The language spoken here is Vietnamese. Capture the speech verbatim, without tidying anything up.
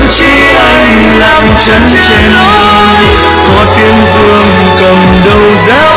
chỉ anh lặng chân trên lối, có tiếng dương cầm đầu réo